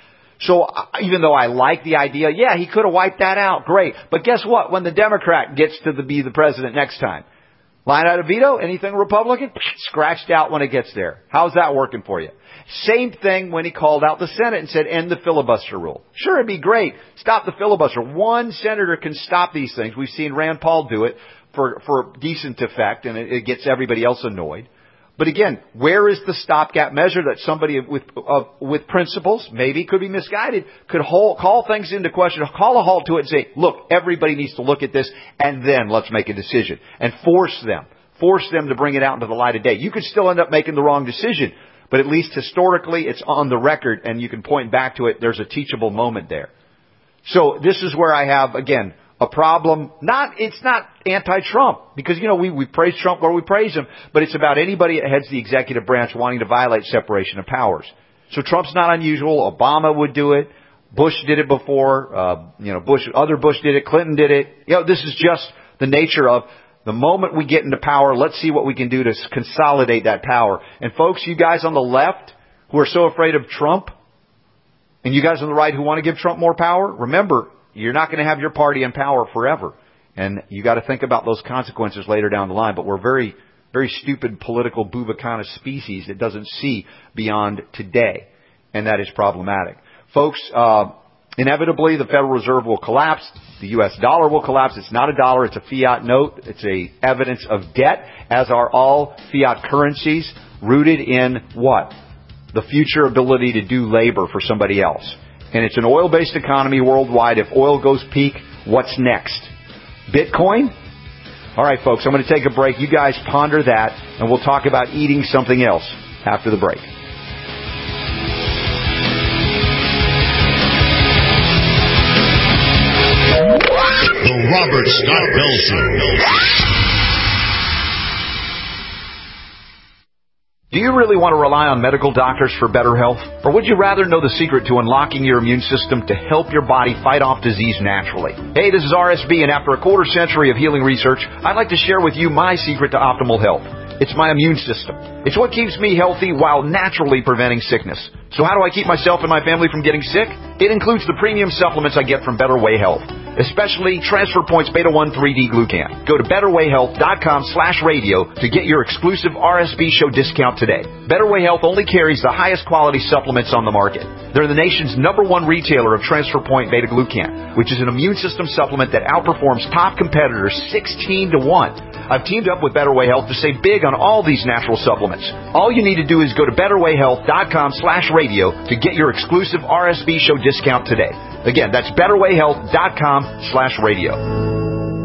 So even though I like the idea, yeah, he could have wiped that out. Great. But guess what? When the Democrat gets to the, be the president next time, line out a veto, anything Republican, scratched out when it gets there. How's that working for you? Same thing when he called out the Senate and said, end the filibuster rule. Sure, it'd be great. Stop the filibuster. One senator can stop these things. We've seen Rand Paul do it for, for decent effect, and it, it gets everybody else annoyed. But again, where is the stopgap measure that somebody with uh, with principles, maybe could be misguided, could hold, call things into question, call a halt to it and say, look, everybody needs to look at this, and then let's make a decision. And force them. Force them to bring it out into the light of day. You could still end up making the wrong decision, but at least historically it's on the record, and you can point back to it. There's a teachable moment there. So this is where I have, again, a problem. Not, it's not anti-Trump, because, you know, we, we praise Trump where we praise him, but it's about anybody that heads the executive branch wanting to violate separation of powers. So Trump's not unusual. Obama would do it. Bush did it before. Uh, you know, Bush, other Bush did it. Clinton did it. You know, this is just the nature of the moment we get into power, let's see what we can do to consolidate that power. And folks, you guys on the left who are so afraid of Trump, and you guys on the right who want to give Trump more power, remember, you're not going to have your party in power forever. And you got to think about those consequences later down the line. But we're very, very stupid political Bubakana species that doesn't see beyond today. And that is problematic. Folks, uh, inevitably the Federal Reserve will collapse. The U S dollar will collapse. It's not a dollar. It's a fiat note. It's a evidence of debt, as are all fiat currencies, rooted in what? The future ability to do labor for somebody else. And it's an oil-based economy worldwide. If oil goes peak, what's next? Bitcoin? All right, folks, I'm going to take a break. You guys ponder that, and we'll talk about eating something else after the break. The Robert Scott Bell Show. Do you really want to rely on medical doctors for better health? Or would you rather know the secret to unlocking your immune system to help your body fight off disease naturally? Hey, this is R S B, and after a quarter century of healing research, I'd like to share with you my secret to optimal health. It's my immune system. It's what keeps me healthy while naturally preventing sickness. So how do I keep myself and my family from getting sick? It includes the premium supplements I get from Better Way Health, especially Transfer Points Beta one three D Glucan. Go to betterwayhealth.com slash radio to get your exclusive R S B show discount today. Better Way Health only carries the highest quality supplements on the market. They're the nation's number one retailer of Transfer Point Beta Glucan, which is an immune system supplement that outperforms top competitors sixteen to one. I've teamed up with Better Way Health to save big on all these natural supplements. All you need to do is go to betterwayhealth.com slash radio to get your exclusive R S B show discount today. Again, that's betterwayhealth.com slash radio.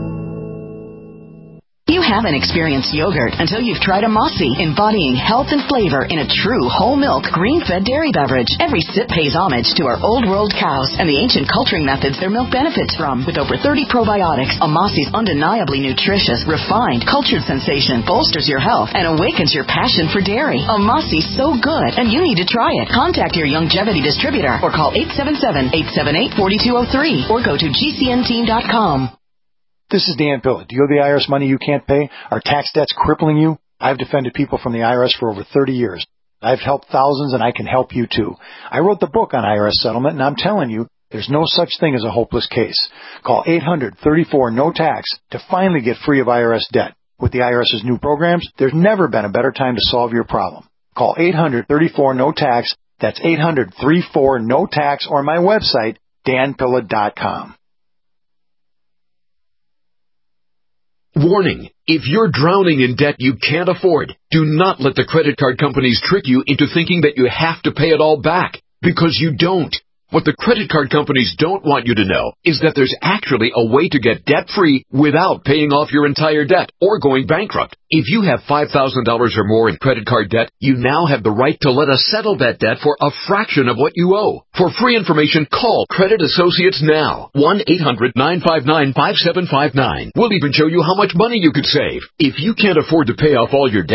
You haven't experienced yogurt until you've tried a Mossy, embodying health and flavor in a true whole milk, green-fed dairy beverage. Every sip pays homage to our old world cows and the ancient culturing methods their milk benefits from. With over thirty probiotics, a Mossy's undeniably nutritious, refined, cultured sensation bolsters your health and awakens your passion for dairy. A Mossy's so good, and you need to try it. Contact your Youngevity distributor or call eight seven seven, eight seven eight, four two zero three or go to G C N team dot com. This is Dan Pilla. Do you owe the I R S money you can't pay? Are tax debts crippling you? I've defended people from the I R S for over thirty years. I've helped thousands, and I can help you too. I wrote the book on I R S settlement, and I'm telling you, there's no such thing as a hopeless case. Call eight hundred, thirty-four, no tax to finally get free of I R S debt. With the IRS's new programs, there's never been a better time to solve your problem. Call eight hundred, thirty-four, no tax. That's eight hundred, thirty-four, no tax, or my website, dan pilla dot com. Warning, if you're drowning in debt you can't afford, do not let the credit card companies trick you into thinking that you have to pay it all back, because you don't. What the credit card companies don't want you to know is that there's actually a way to get debt-free without paying off your entire debt or going bankrupt. If you have five thousand dollars or more in credit card debt, you now have the right to let us settle that debt for a fraction of what you owe. For free information, call Credit Associates now. one eight hundred, nine five nine, five seven five nine. We'll even show you how much money you could save. If you can't afford to pay off all your debt,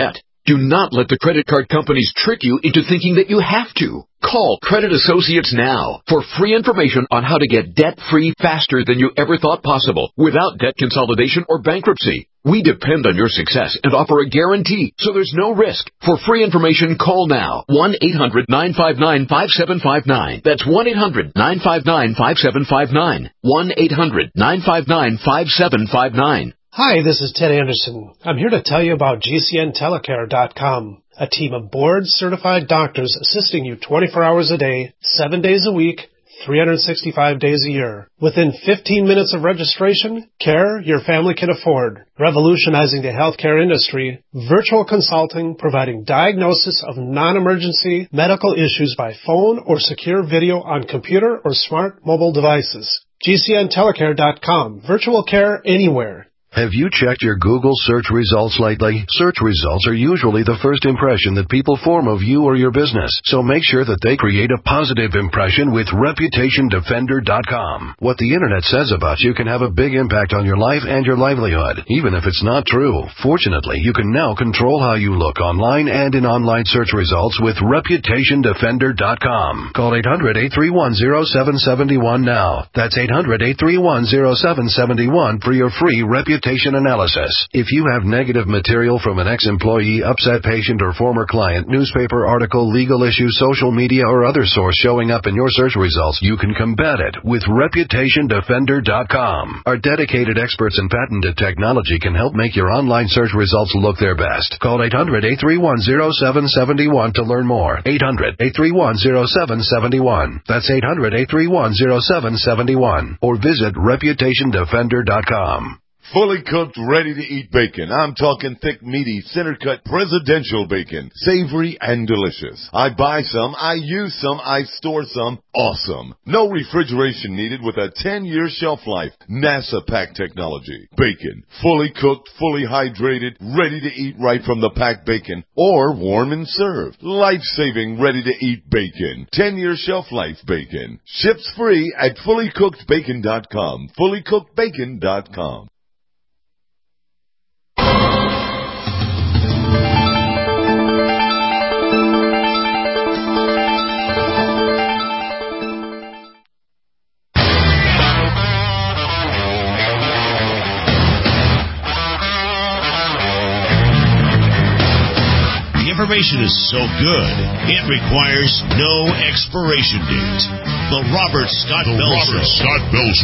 Do not let the credit card companies trick you into thinking that you have to. Call Credit Associates now for free information on how to get debt-free faster than you ever thought possible without debt consolidation or bankruptcy. We depend on your success and offer a guarantee, so there's no risk. For free information, call now. one eight hundred nine five nine five seven five nine. That's one eight hundred nine five nine five seven five nine. one eight hundred nine five nine five seven five nine. Hi, this is Ted Anderson. I'm here to tell you about G C N telecare dot com, a team of board-certified doctors assisting you twenty-four hours a day, seven days a week, three hundred sixty-five days a year. Within fifteen minutes of registration, care your family can afford. Revolutionizing the healthcare industry, virtual consulting providing diagnosis of non-emergency medical issues by phone or secure video on computer or smart mobile devices. G C N telecare dot com, virtual care anywhere. Have you checked your Google search results lately? Search results are usually the first impression that people form of you or your business, so make sure that they create a positive impression with reputation defender dot com. What the internet says about you can have a big impact on your life and your livelihood, even if it's not true. Fortunately, you can now control how you look online and in online search results with reputation defender dot com. Call eight hundred eight three one zero seven seven one now. That's eight hundred eight three one zero seven seven one for your free reputation analysis. If you have negative material from an ex-employee, upset patient, or former client, newspaper article, legal issue, social media, or other source showing up in your search results, you can combat it with reputation defender dot com. Our dedicated experts in patented technology can help make your online search results look their best. Call eight hundred eight three one zero seven seven one to learn more. eight hundred eight three one zero seven seven one. That's eight hundred eight three one zero seven seven one. Or visit reputation defender dot com. Fully cooked, ready-to-eat bacon. I'm talking thick, meaty, center-cut presidential bacon. Savory and delicious. I buy some, I use some, I store some. Awesome. No refrigeration needed with a ten-year shelf life. NASA pack technology. Bacon. Fully cooked, fully hydrated, ready to eat right from the packed bacon. Or warm and served. Life-saving, ready-to-eat bacon. ten-year shelf life bacon. Ships free at fully cooked bacon dot com. fully cooked bacon dot com. Information is so good, it requires no expiration date. The Robert Scott the Bell Robert Show. Scott Bell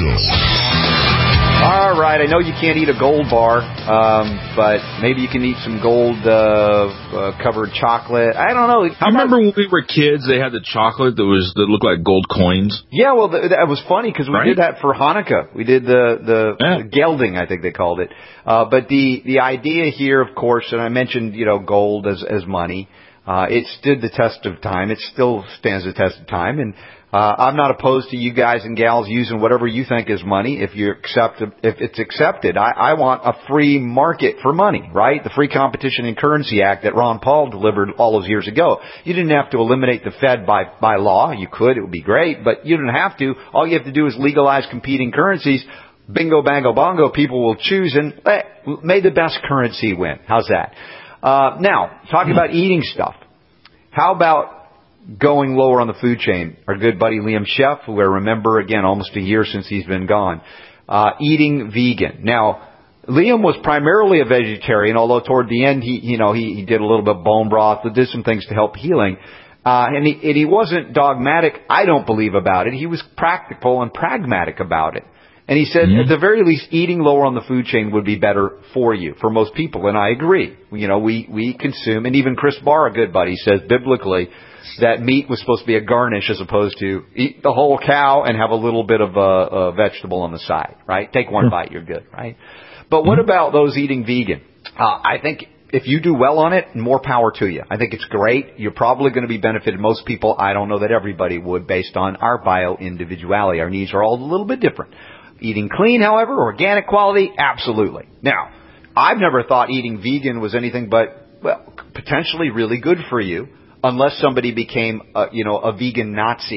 Show. All right, I know you can't eat a gold bar, um, but maybe you can eat some gold uh, uh, covered chocolate. I don't know. I remember when we were kids, they had the chocolate that was that looked like gold coins. Yeah, well, th- that was funny because we right? did that for Hanukkah. We did the the, yeah. the gelding, I think they called it. Uh, but the the idea here, of course, and I mentioned, you know, gold as as money. Uh, it stood the test of time. It still stands the test of time, and uh, I'm not opposed to you guys and gals using whatever you think is money if you accept if it's accepted. I, I want a free market for money, right? The Free Competition and Currency Act that Ron Paul delivered all those years ago. You didn't have to eliminate the Fed by by law. You could, it would be great, but you didn't have to. All you have to do is legalize competing currencies. Bingo, bango, bongo. People will choose, and eh, may the best currency win. How's that? Uh, now, talking about eating stuff. How about going lower on the food chain? Our good buddy Liam Sheff, who I remember, again, almost a year since he's been gone, uh, eating vegan. Now, Liam was primarily a vegetarian, although toward the end, he, you know, he, he did a little bit of bone broth, did some things to help healing. Uh, and he, and he wasn't dogmatic, I don't believe, about it. He was practical and pragmatic about it. And he said, mm-hmm. at the very least, eating lower on the food chain would be better for you, for most people. And I agree. You know, we, we consume, and even Chris Barr, a good buddy, says biblically that meat was supposed to be a garnish as opposed to eat the whole cow and have a little bit of a, a vegetable on the side, right? Take one bite, you're good, right? But what about those eating vegan? Uh, I think if you do well on it, more power to you. I think it's great. You're probably going to be benefited. Most people, I don't know that everybody would, based on our bio-individuality. Our needs are all a little bit different. Eating clean, however, organic quality, absolutely. Now, I've never thought eating vegan was anything but, well, potentially really good for you, unless somebody became, a, you know, a vegan Nazi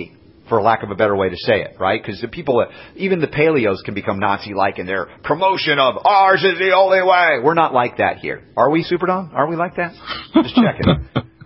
for lack of a better way to say it, right? Because the people, even the paleos can become Nazi-like in their promotion of ours is the only way. We're not like that here. Are we, Super Don? Are we like that? Just checking.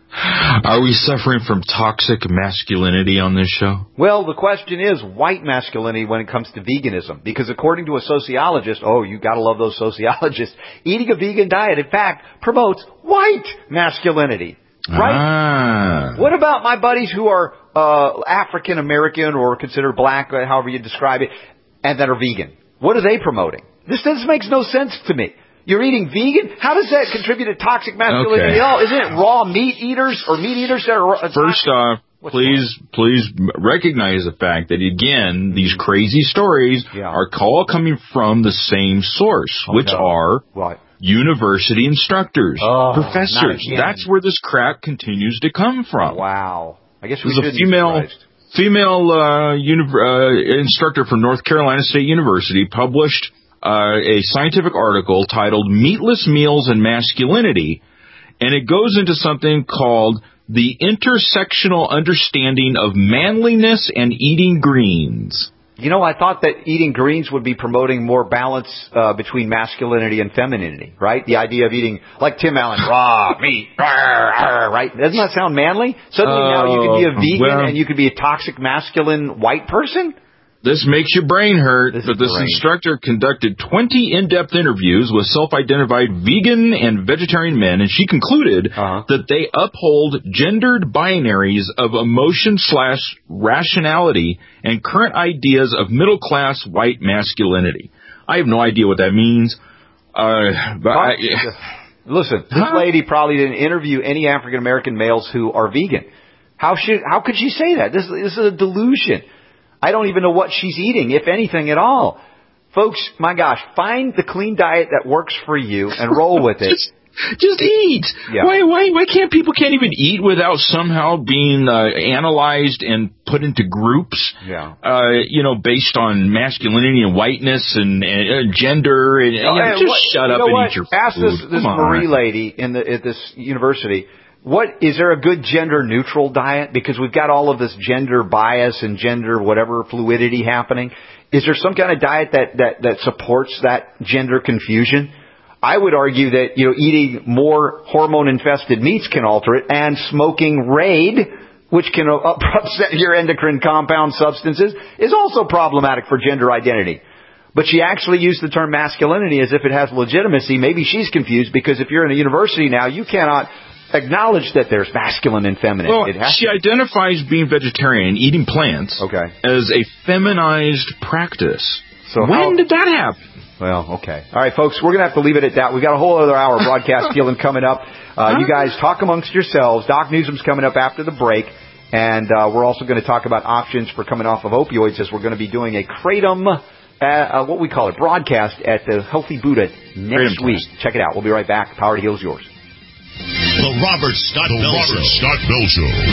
Are we suffering from toxic masculinity on this show? Well, the question is white masculinity when it comes to veganism. Because according to a sociologist, oh, you gotta love those sociologists, eating a vegan diet, in fact, promotes white masculinity. Right? Ah. What about my buddies who are uh African American or considered black, however you describe it, and that are vegan? What are they promoting? This, this makes no sense to me. You're eating vegan? How does that contribute to toxic masculinity Okay. at all? Isn't it raw meat eaters or meat eaters that are... First off, please, please recognize the fact that, again, these crazy stories Yeah. are all coming from the same source, Oh, which no. are What? university instructors, Oh, not professors. again. That's where this crap continues to come from. Wow. I guess we There's a shouldn't be female surprised. female uh, uni- uh, instructor from North Carolina State University published uh, a scientific article titled "Meatless Meals and Masculinity," and it goes into something called the intersectional understanding of manliness and eating greens. You know, I thought that eating greens would be promoting more balance uh, between masculinity and femininity, right? The idea of eating, like Tim Allen, raw meat, rawr, right? Doesn't that sound manly? Suddenly Uh, now you could be a vegan well- and you could be a toxic masculine white person? This makes your brain hurt, This but is this brain. instructor conducted twenty in-depth interviews with self-identified vegan and vegetarian men, and she concluded Uh-huh. that they uphold gendered binaries of emotion slash rationality and current ideas of middle-class white masculinity. I have no idea what that means. Uh, but I, Listen, this Huh? lady probably didn't interview any African American males who are vegan. How should? How could she say that? This, this is a delusion. I don't even know what she's eating, if anything at all. Folks, my gosh, find the clean diet that works for you and roll with it. Just, just eat. Yeah. Why, why, why can't people can't even eat without somehow being uh, analyzed and put into groups? Yeah. Uh, you know, based on masculinity and whiteness and, and uh, gender. And, and, you know, Hey, just what- shut you up know and what? eat your Ask food. this, this Come on. Marie lady in the, at this university, what is there a good gender neutral diet? Because we've got all of this gender bias and gender whatever fluidity happening. Is there some kind of diet that, that, that supports that gender confusion? I would argue that, you know, eating more hormone infested meats can alter it, and smoking Raid, which can upset your endocrine compound substances, is also problematic for gender identity. But she actually used the term masculinity as if it has legitimacy. Maybe she's confused because if you're in a university now, you cannot acknowledge that there's masculine and feminine. Well, it has she to. identifies being vegetarian, eating plants, Okay. as a feminized practice. So when how- did that happen? Well, okay. All right, folks, we're going to have to leave it at that. We've got a whole other hour of broadcast killing coming up. Uh, you guys talk amongst yourselves. Doc Newsom's coming up after the break. And uh, we're also going to talk about options for coming off of opioids, as we're going to be doing a Kratom, uh, uh, what we call it, broadcast at the Healthy Buddha next Kratom week. test. Check it out. We'll be right back. Power to Heal's yours. The Robert Scott The Bell Robert Show. Scott Bell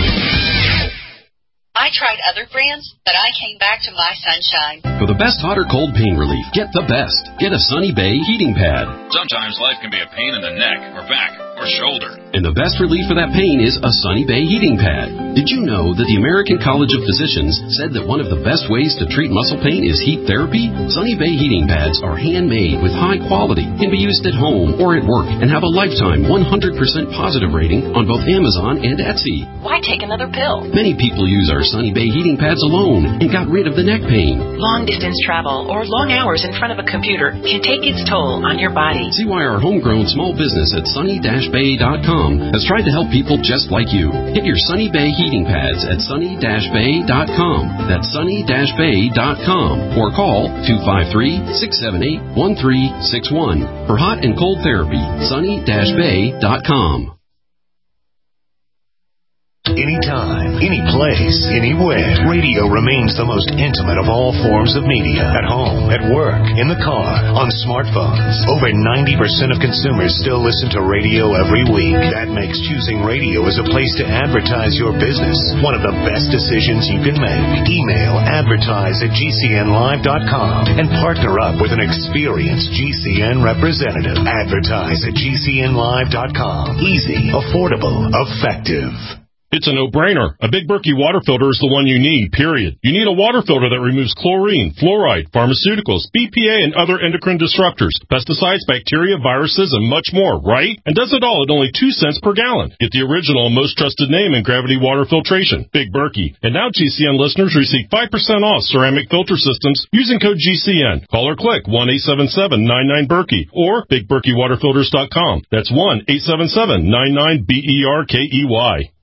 Show. I tried other brands, but I came back to My Sunshine. For the best hot or cold pain relief, get the best. Get a Sunny Bay heating pad. Sometimes life can be a pain in the neck or back or shoulder. And the best relief for that pain is a Sunny Bay heating pad. Did you know that the American College of Physicians said that one of the best ways to treat muscle pain is heat therapy? Sunny Bay heating pads are handmade with high quality, can be used at home or at work, and have a lifetime one hundred percent positive rating on both Amazon and Etsy. Why take another pill? Many people use our Sunny Bay heating pads alone and got rid of the neck pain. Long distance travel or long hours in front of a computer can take its toll on your body. See why our homegrown small business at sunny dash bay dot com has tried to help people just like you. Get your Sunny Bay heating pads at sunny dash bay dot com. That's sunny dash bay dot com. Or call two five three, six seven eight, one three six one. For hot and cold therapy, sunny dash bay dot com. Anytime, any place, anywhere. Radio remains the most intimate of all forms of media. At home, at work, in the car, on smartphones. Over ninety percent of consumers still listen to radio every week. That makes choosing radio as a place to advertise your business one of the best decisions you can make. Email advertise at G C N live dot com and partner up with an experienced G C N representative. Advertise at G C N live dot com. Easy, affordable, effective. It's a no-brainer. A Big Berkey water filter is the one you need, period. You need a water filter that removes chlorine, fluoride, pharmaceuticals, B P A, and other endocrine disruptors, pesticides, bacteria, viruses, and much more, right? And does it all at only two cents per gallon. Get the original and most trusted name in gravity water filtration, Big Berkey. And now G C N listeners receive five percent off ceramic filter systems using code G C N. Call or click one eight seven seven nine nine Berkey or big berkey water filters dot com. That's one eight seven seven nine nine B E R K E Y.